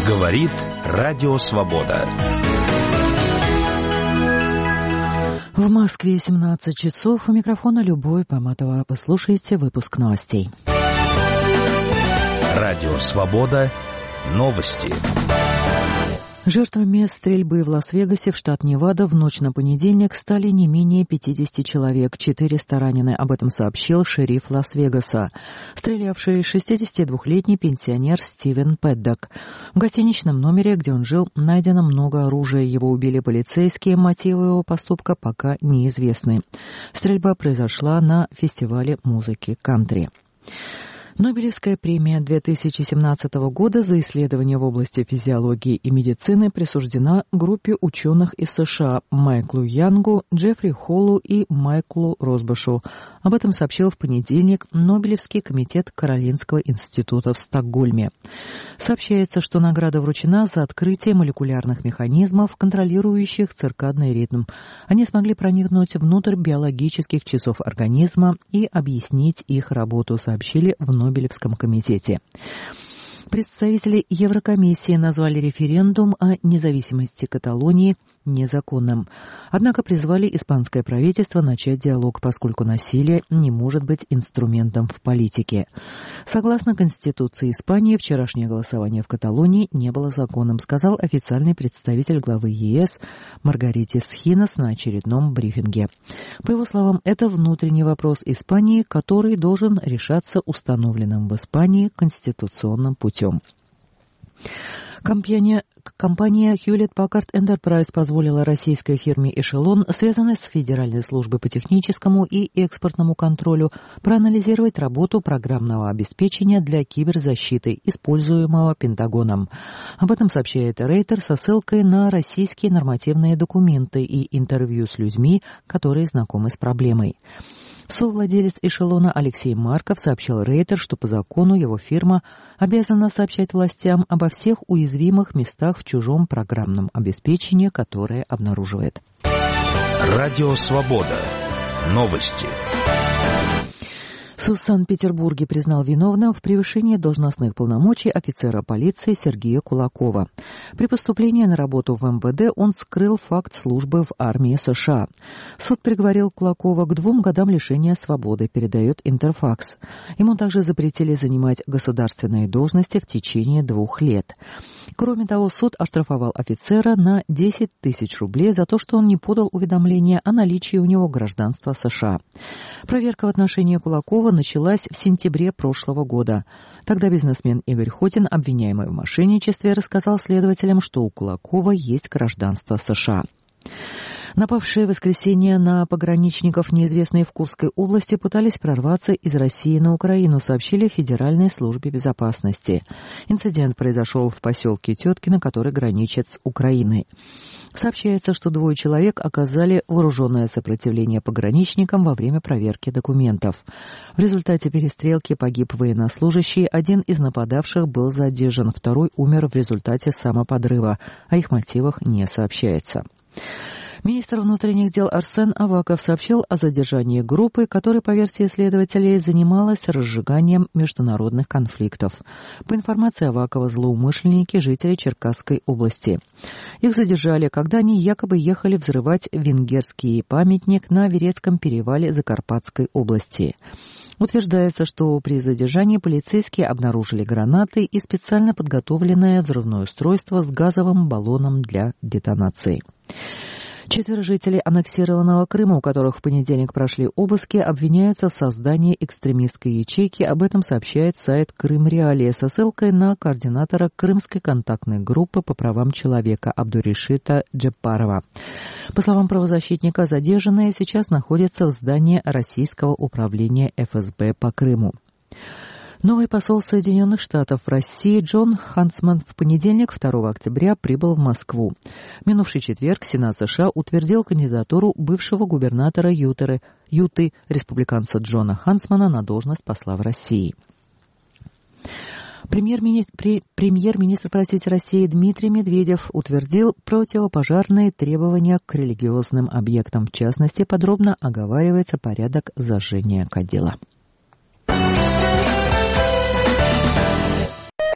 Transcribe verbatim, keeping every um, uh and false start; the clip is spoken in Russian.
Говорит Радио Свобода. В Москве семнадцать часов. У микрофона Любовь Поматова. Вы слушаете выпуск новостей. Радио Свобода. Новости. Жертвами стрельбы в Лас-Вегасе в штат Невада в ночь на понедельник стали не менее пятидесяти человек. четыреста ранены. Об этом сообщил шериф Лас-Вегаса. Стрелявший шестидесятидвухлетний пенсионер Стивен Пэддок. В гостиничном номере, где он жил, найдено много оружия. Его убили полицейские. Мотивы его поступка пока неизвестны. Стрельба произошла на фестивале музыки кантри. Нобелевская премия две тысячи семнадцатого года за исследования в области физиологии и медицины присуждена группе ученых из США Майклу Янгу, Джеффри Холлу и Майклу Росбашу. Об этом сообщил в понедельник Нобелевский комитет Каролинского института в Стокгольме. Сообщается, что награда вручена за открытие молекулярных механизмов, контролирующих циркадный ритм. Они смогли проникнуть внутрь биологических часов организма и объяснить их работу, сообщили в Нобелевском комитете. Представители Еврокомиссии назвали референдум о независимости Каталонии незаконным. Однако призвали испанское правительство начать диалог, поскольку насилие не может быть инструментом в политике. Согласно Конституции Испании, вчерашнее голосование в Каталонии не было законным, сказал официальный представитель главы ЕС Маргаритис Хинос на очередном брифинге. По его словам, это внутренний вопрос Испании, который должен решаться установленным в Испании конституционным путем. Компания, компания Hewlett-Packard Enterprise позволила российской фирме «Эшелон», связанной с Федеральной службой по техническому и экспортному контролю, проанализировать работу программного обеспечения для киберзащиты, используемого Пентагоном. Об этом сообщает Рейтер со ссылкой на российские нормативные документы и интервью с людьми, которые знакомы с проблемой. Совладелец «Эшелона» Алексей Марков сообщил Рейтер, что по закону его фирма обязана сообщать властям обо всех уязвимых местах в чужом программном обеспечении, которое обнаруживает. Радио Свобода. Новости. Суд в Санкт-Петербурге признал виновным в превышении должностных полномочий офицера полиции Сергея Кулакова. При поступлении на работу в эм вэ дэ он скрыл факт службы в армии США. Суд приговорил Кулакова к двум годам лишения свободы, передает Интерфакс. Ему также запретили занимать государственные должности в течение двух лет. Кроме того, суд оштрафовал офицера на десять тысяч рублей за то, что он не подал уведомление о наличии у него гражданства США. Проверка в отношении Кулакова началась в сентябре прошлого года. Тогда бизнесмен Игорь Хотин, обвиняемый в мошенничестве, рассказал следователям, что у Кулакова есть гражданство США. Напавшие в воскресенье на пограничников, неизвестные в Курской области, пытались прорваться из России на Украину, сообщили в Федеральной службе безопасности. Инцидент произошел в поселке Теткино, который граничит с Украиной. Сообщается, что двое человек оказали вооруженное сопротивление пограничникам во время проверки документов. В результате перестрелки погиб военнослужащий, один из нападавших был задержан, второй умер в результате самоподрыва. О их мотивах не сообщается. Министр внутренних дел Арсен Аваков сообщил о задержании группы, которая, по версии следователей, занималась разжиганием международных конфликтов. По информации Авакова, злоумышленники – жители Черкасской области. Их задержали, когда они якобы ехали взрывать венгерский памятник на Верецком перевале Закарпатской области. Утверждается, что при задержании полицейские обнаружили гранаты и специально подготовленное взрывное устройство с газовым баллоном для детонации. Четверо жителей аннексированного Крыма, у которых в понедельник прошли обыски, обвиняются в создании экстремистской ячейки. Об этом сообщает сайт Крым-Реалия со ссылкой на координатора Крымской контактной группы по правам человека Абдуришита Джеппарова. По словам правозащитника, задержанные сейчас находятся в здании Российского управления эф эс бэ по Крыму. Новый посол Соединенных Штатов в России Джон Хансман в понедельник, второго октября, прибыл в Москву. В минувший четверг Сенат США утвердил кандидатуру бывшего губернатора Ютеры, Юты, республиканца Джона Хансмана, на должность посла в России. Премьер-министр, премьер-министр простите, России Дмитрий Медведев утвердил противопожарные требования к религиозным объектам. В частности, подробно оговаривается порядок зажжения кадила.